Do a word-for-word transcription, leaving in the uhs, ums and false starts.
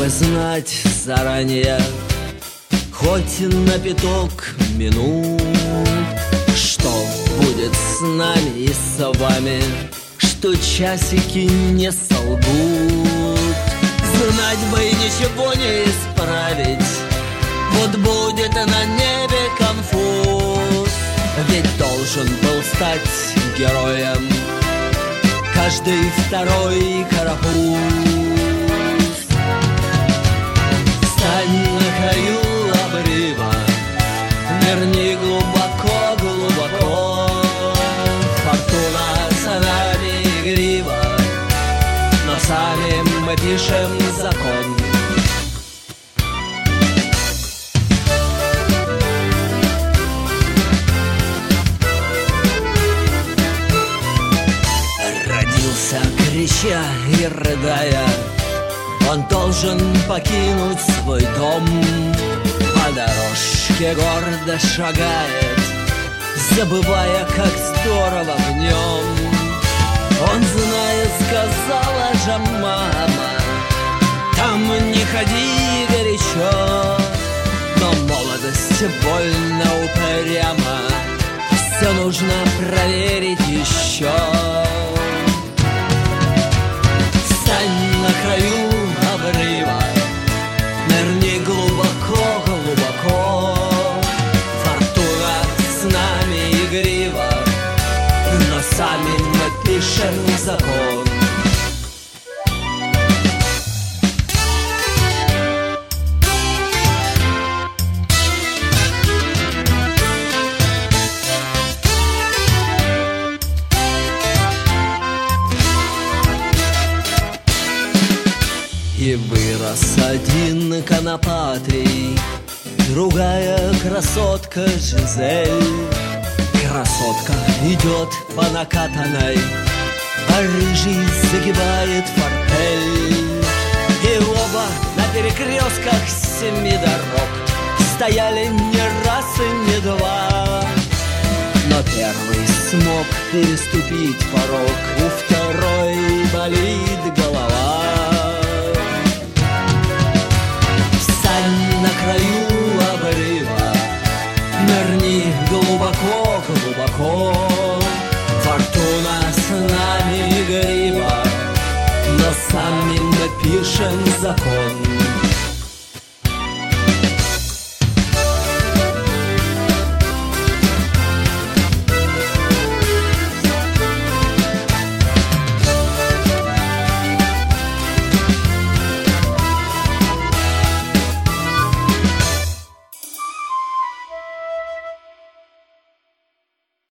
бы знать заранее, хоть на пяток минут, что будет с нами и с вами, что часики не солгут. Знать бы и ничего не исправить, вот будет на небе конфуз. Ведь должен был стать героем каждый второй карапуз. Стань на краю обрыва, нырни глубоко-глубоко. Фортуна за нами игрива, но сами мы пишем закон. Родился крича и рыдая, он должен покинуть свой дом. По дорожке гордо шагает, забывая, как здорово в нем. Он знает, сказала же мама, там не ходи горячо. Но молодость больно упряма, все нужно проверить еще. Встань на краю обрыва, нырни глубоко-глубоко. Фортуна с нами игрива, но сами мы пишем закон. И вырос один Конопатрий, другая красотка Жизель. Красотка идет по накатанной, а рыжий загибает фортель. И оба на перекрестках семи дорог стояли не раз и не два. Но первый смог переступить порог, у второй болит голова. На краю обрыва, нырни глубоко-глубоко. Фортуна с нами игрива, но сами мы пишем закон.